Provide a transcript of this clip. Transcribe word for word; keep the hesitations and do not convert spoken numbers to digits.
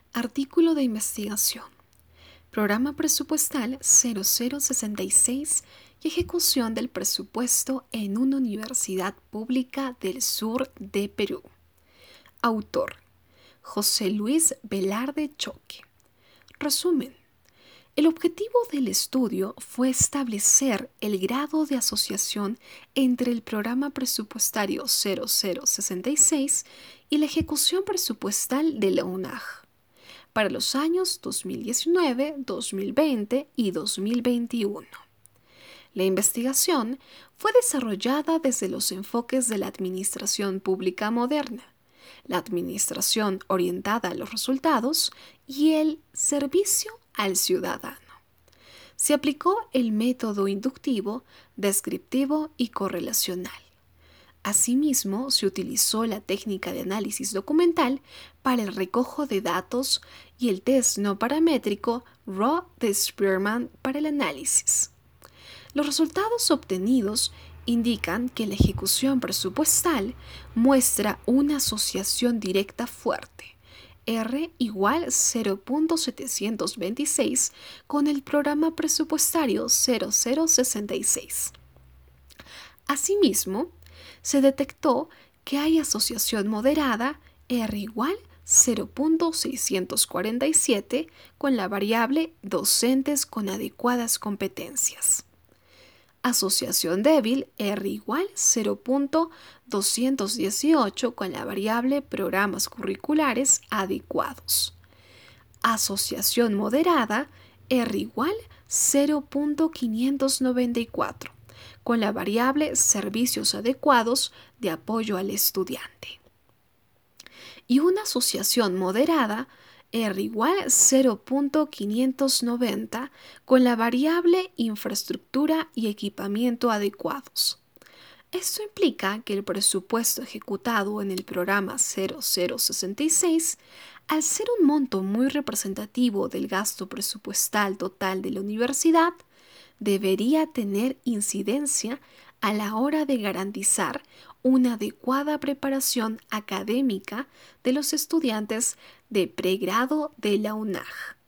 Artículo de investigación. Programa presupuestal cero cero sesenta y seis y ejecución del presupuesto en una universidad pública del sur de Perú. Autor: José Luis Velarde Choque. Resumen. El objetivo del estudio fue establecer el grado de asociación entre el programa presupuestario cero cero sesenta y seis y la ejecución presupuestal de la U N A G para los años dos mil diecinueve, dos mil veinte y dos mil veintiuno. La investigación fue desarrollada desde los enfoques de la administración pública moderna, la administración orientada a los resultados y el servicio al ciudadano. Se aplicó el método inductivo, descriptivo y correlacional. Asimismo, se utilizó la técnica de análisis documental para el recojo de datos y el test no paramétrico Raw de Spearman para el análisis. Los resultados obtenidos indican que la ejecución presupuestal muestra una asociación directa fuerte, R igual cero punto setecientos veintiséis, con el programa presupuestario cero cero sesenta y seis. Asimismo, se detectó que hay asociación moderada R igual cero punto seiscientos cuarenta y siete con la variable docentes con adecuadas competencias. Asociación débil R igual cero punto doscientos dieciocho con la variable programas curriculares adecuados. Asociación moderada R igual cero punto quinientos noventa y cuatro con la variable servicios adecuados de apoyo al estudiante. Y una asociación moderada R igual cero punto quinientos noventa con la variable infraestructura y equipamiento adecuados. Esto implica que el presupuesto ejecutado en el programa cero cero sesenta y seis, al ser un monto muy representativo del gasto presupuestal total de la universidad, debería tener incidencia a la hora de garantizar una adecuada preparación académica de los estudiantes de pregrado de la U N A G.